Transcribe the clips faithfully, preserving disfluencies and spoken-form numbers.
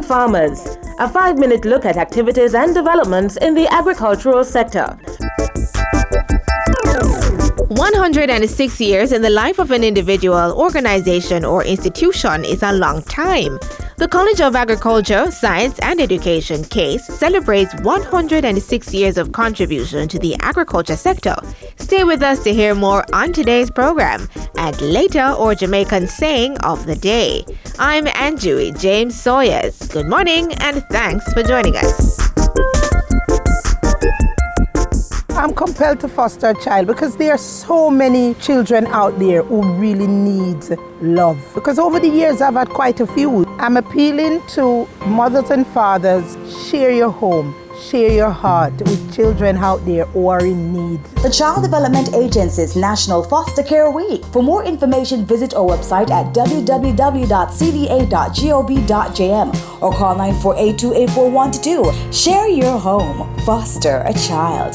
Farmers, a five-minute look at activities and developments in the agricultural sector. one hundred six years in the life of an individual, organization, or institution is a long time. The College of Agriculture, Science and Education, CASE, celebrates one hundred six years of contribution to the agriculture sector. Stay with us to hear more on today's program, and later our Jamaican saying of the day. I'm Anjui James Sawyers. Good morning and thanks for joining us. I'm compelled to foster a child because there are so many children out there who really need love. Because over the years, I've had quite a few. I'm appealing to mothers and fathers, share your home, share your heart with children out there who are in need. The Child Development Agency's National Foster Care Week. For more information, visit our website at w w w dot c d a dot gov dot j m or call nine four eight two, eight four one two. Share your home. Foster a child.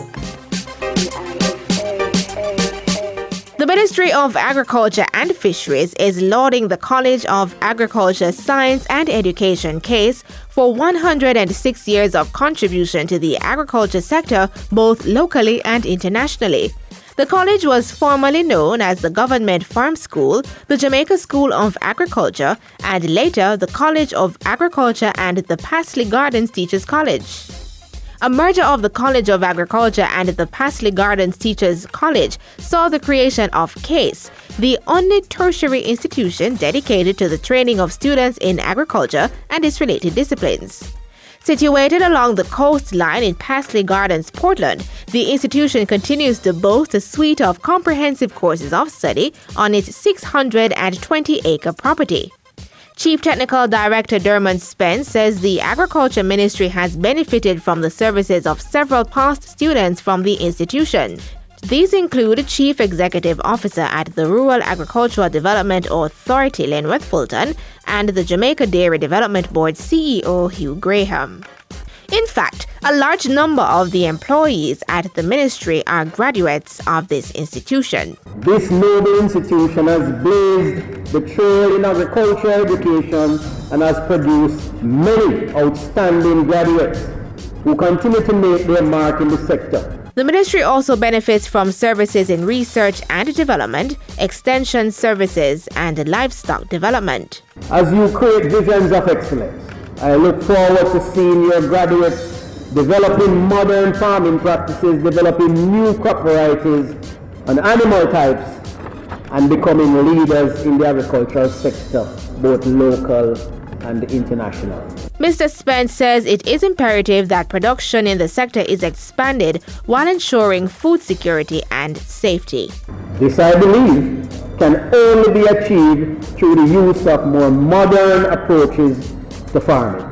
The Ministry of Agriculture and Fisheries is lauding the College of Agriculture, Science and Education, CASE, for one hundred six years of contribution to the agriculture sector, both locally and internationally. The college was formerly known as the Government Farm School, the Jamaica School of Agriculture, and later the College of Agriculture and the Paisley Gardens Teachers College. A merger of the College of Agriculture and the Paisley Gardens Teachers College saw the creation of CASE, the only tertiary institution dedicated to the training of students in agriculture and its related disciplines. Situated along the coastline in Paisley Gardens, Portland, the institution continues to boast a suite of comprehensive courses of study on its six hundred twenty acre property. Chief Technical Director Dermot Spence says the Agriculture Ministry has benefited from the services of several past students from the institution. These include Chief Executive Officer at the Rural Agricultural Development Authority, Linworth Fulton, and the Jamaica Dairy Development Board C E O Hugh Graham. In fact, a large number of the employees at the ministry are graduates of this institution. This noble institution has blazed the trail in agricultural education and has produced many outstanding graduates who continue to make their mark in the sector. The ministry also benefits from services in research and development, extension services, and livestock development. As you create visions of excellence, I look forward to seeing your graduates developing modern farming practices, developing new crop varieties and animal types, and becoming leaders in the agricultural sector, both local and international. Mister Spence says it is imperative that production in the sector is expanded while ensuring food security and safety. This, I believe, can only be achieved through the use of more modern approaches to farming.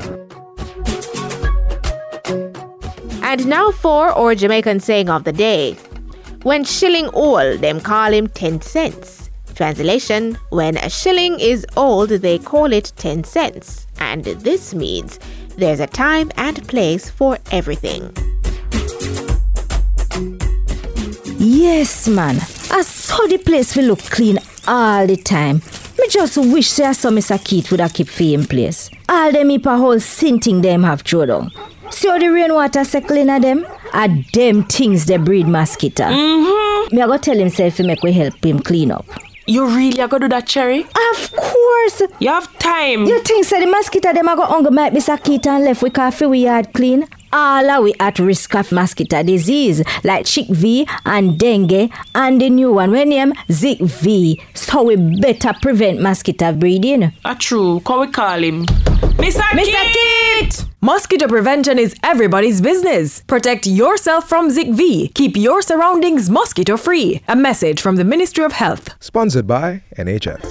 And now for our Jamaican saying of the day. When shilling old, them call him ten cents. Translation, when a shilling is old, they call it ten cents. And this means there's a time and place for everything. Yes, man. I saw the place will look clean all the time. Me just wish say I saw Mister Keith would have keep fee in place. All them heap a whole sinting them have throw down. See how the rainwater circle in a them? A them things they breed mosquito. Mm-hmm. Me I go tell himself to make we help him clean up. You really are going to do that, Cherry? Of course. You have time. You think so the mosquito them a go hunger might Mister Keith and left with coffee we yard clean? All are we at risk of mosquito disease like Chick V and dengue and the new one we name Zika V. So we better prevent mosquito breeding. Ah, true. Can we call him? Mister Mister Keith! Mosquito prevention is everybody's business. Protect yourself from Zika V. Keep your surroundings mosquito free. A message from the Ministry of Health. Sponsored by N H F.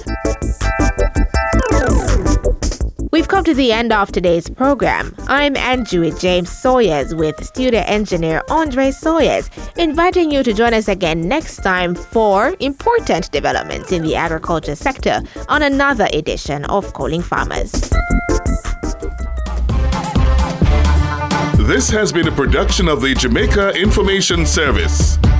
We've come to the end of today's program. I'm Anjui James Sawyers with studio engineer Andre Sawyers, inviting you to join us again next time for important developments in the agriculture sector on another edition of Calling Farmers. This has been a production of the Jamaica Information Service.